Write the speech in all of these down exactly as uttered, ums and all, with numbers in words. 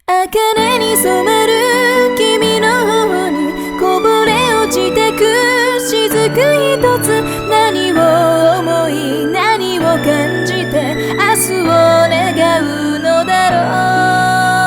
茜に染まる君の頬にこぼれ落ちてく雫一つ。何を思い何を感じて明日を願うのだろう。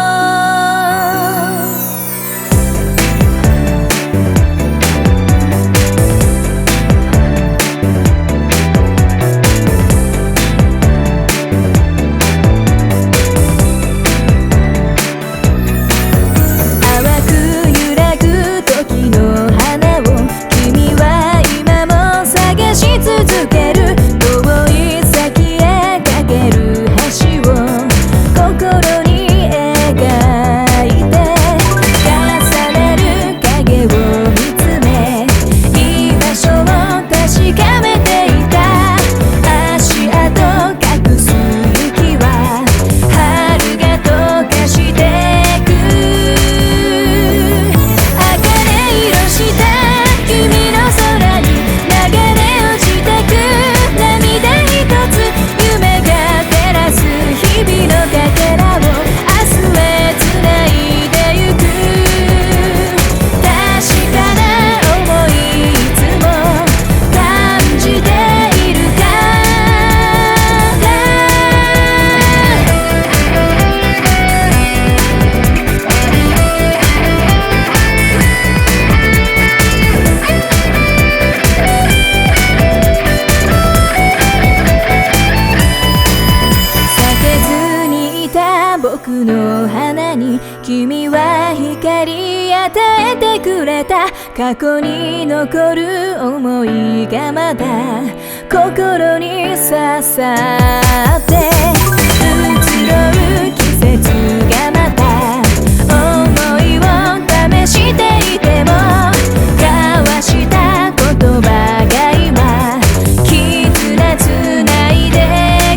僕の花に君は光与えてくれた。過去に残る思いがまだ心に刺さって移ろう季節がまた思いを試していても交わした言葉が今絆つないで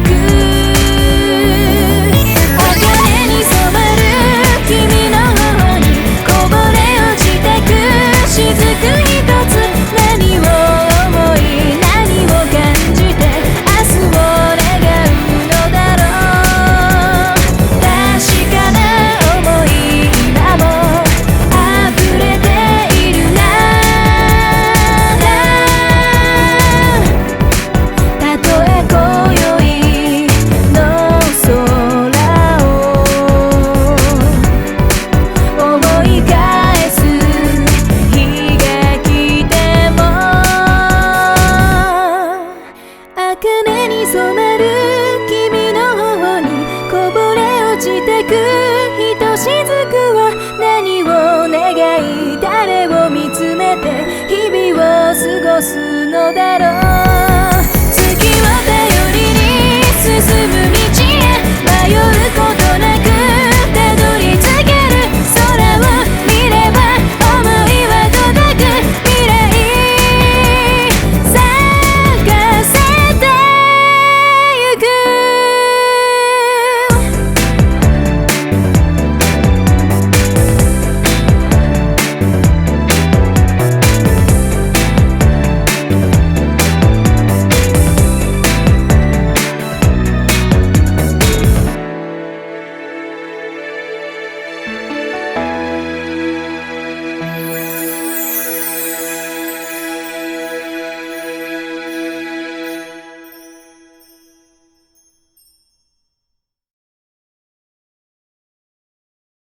茜に染まる君の頬にこぼれ落ちてくひとしずくは何を願い誰を見つめて日々を過ごすのだろう。